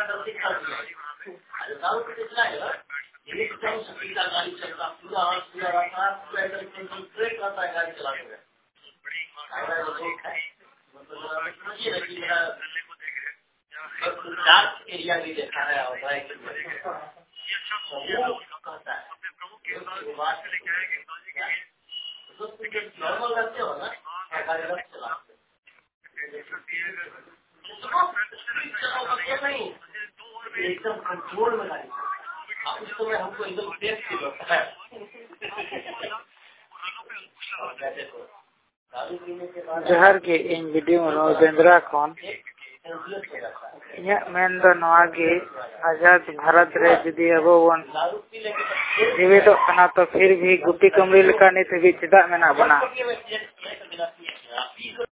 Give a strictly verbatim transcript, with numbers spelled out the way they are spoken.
गलती कर दिया। अरे दारू पीते चलाएगा एकदम सीधा गाड़ी चलता पूरा हाथ पूरा रखा पूरा एकदम कंसंट्रेट करता है गाड़ी चलाते हुए। ये लगी मेरा डार्क एरिया भी देखा है और राइट नॉर्मल रखते हो ना नहीं एकदम कंट्रोल में गाड़ी उस समय हमको एकदम टेस्ट फील होता है। जहर के इन वीडियो में बेंद्रा कौन मेन दो नवा के आजाद भारत रे जुदी अबो वन जीवित तो फिर भी गुप्ती कमरी लेका नहीं तो भी चिदा में ना बना।